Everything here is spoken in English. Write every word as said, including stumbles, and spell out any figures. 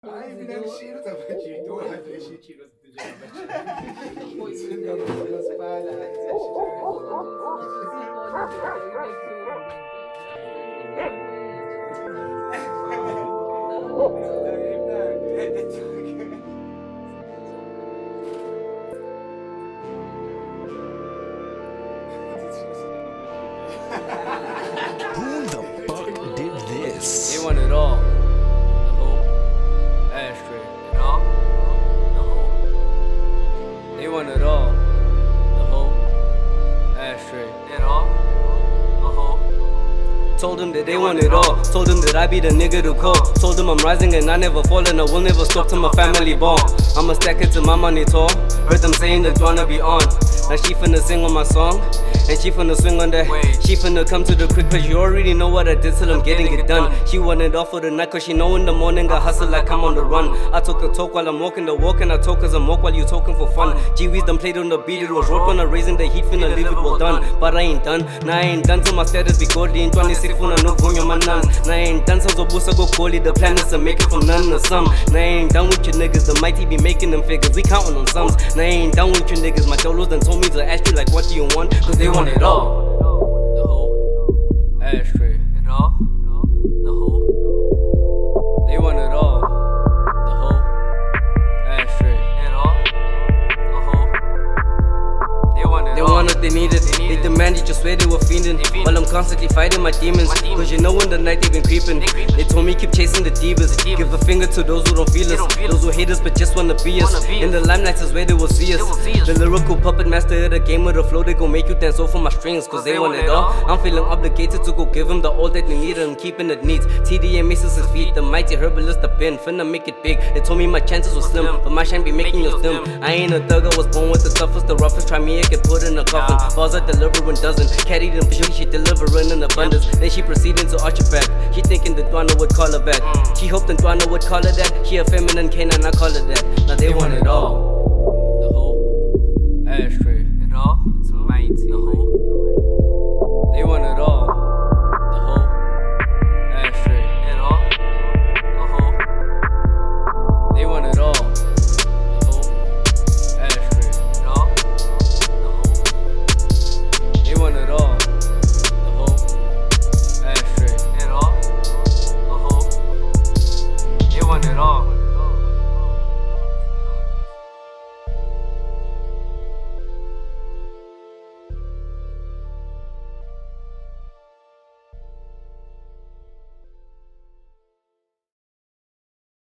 Ai, financiro tá batido, o Radeshi tirou do dia batido. Você não nos espalha, Who the fuck did this? They want it all. The whole ashtray. It all. The whole. They want it all. The whole ashtray. It all. The whole. Told them that they want it all. Told them that I be the nigga to call. Told them I'm rising and I never fall and I will never stop till my family born. I'ma stack it till my money tall. Heard them saying that wanna be on. Now she finna sing on my song, and she finna swing on that. She finna come to the quick, cause you already know what I did till I'm getting it done. She want it all for the night, cause she know in the morning I hustle like I'm on the run. I talk a talk while I'm walking the walk, and I talk cause I'm walk while you talking for fun. G-Weez done played on the beat, it was rope on the raising the heat, finna leave it well done. But I ain't done, nah I ain't done till my status be godly. In twenty-six funa no gonyo manan. Nah I ain't done till Zobusa go call it. The plan is to make it from none to some. Nah I ain't done with your niggas, the mighty be making them figures, we counting on sums. Nah I ain't done with your niggas, my dolos done told me to ask you like what do you want, cause they want it all. The whole ashtray. It all. The whole. They want it all. The whole ashtray. It all. The whole. They want it They all. want it, they need it. They, they demand it, just swear they were fiending. While I'm constantly fighting my demons. my demons. Cause you know in the night they've been creeping. They, creeping. They told me keep chasing the divas. The divas. Give a finger to those who don't feel us. Don't feel those who hate us but just wanna be us. Be in the limelight is where they will see us. See us. The lyrical puppet master of the game with the flow, they gon' make you dance off of my strings. Cause they, they want it all. all. I'm feeling obligated to go give them the all that they need, and I'm keeping it neat. T D M misses his feet, the mighty herbalist up in, finna make it big. They told me my chances were slim, but my shine be making you slim. I ain't a thug, I was born with the toughest, the roughest. Try me, I get put in a coffin. Balls are delivering dozens, carry them pushing, she delivering in abundance. Then she proceeding to arch her back. She thinking that Dwana would call her back. She hoped that Dwana would call her that. She a feminine canine, I call her that. Now they want it all. The whole ashtray. It all. It's mighty. The whole. They want it all. The whole ashtray. It all. The whole. They want it all. The whole ashtray. It all. The whole. They want it all. The whole ashtray. It all. The whole. They want it all.